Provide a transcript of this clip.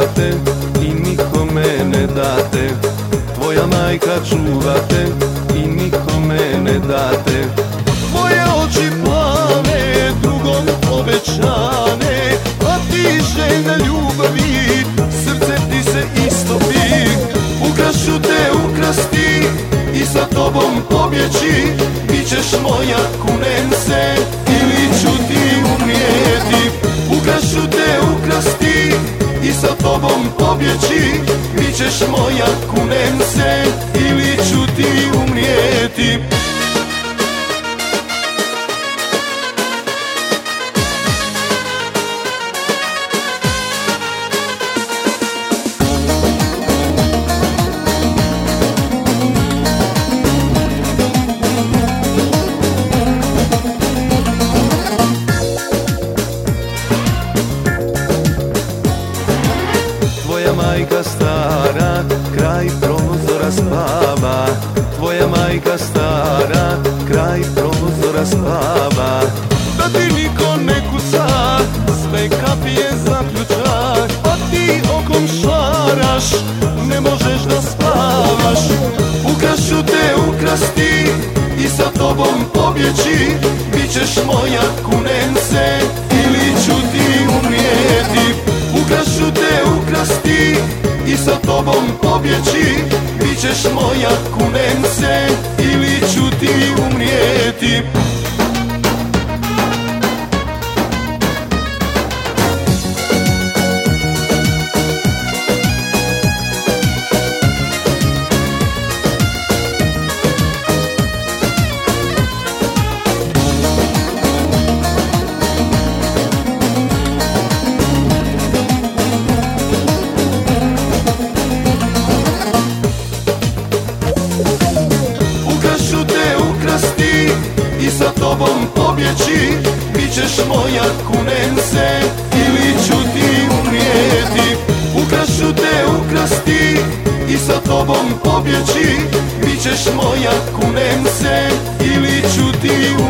čuvate i nikome ne date. Tvoja majka čuvate i nikome ne date. Moje oči plave, drugom obećane, a ti željna ljubavi, srce ti se istopi. Ukrašću te ukrasti i sa tobom pobjeći, bit ćeš moja, kunem se, ili ću ti umrijeti. Ukrašću te ukrasti i sa tobom pobjeći, bit ćeš moja, kunem se, ili ću ti umrijeti. Tvoja majka stara kraj prozora spava. Tvoja majka stara kraj prozora spava. Da ti niko ne kuca, sve kapije zaključak, a ti okom šaraš, ne možeš da spavaš. Ukrašću te ukrasti i sa tobom pobjeći, bit ćeš moja, kunem se, ili ću ti umrijeti. Ukrašću te ukrasti i sa tobom pobjeći, bit ćeš moja, kunem se, ili ću ti umrijeti. I sa tobom pobjeći, bit ćeš moja, kunem se, ili ću ti umrijeti. Ukrašću te ukrasti i sa tobom pobjeći, bit ćeš moja, kunem se, ili ću ti umrijeti.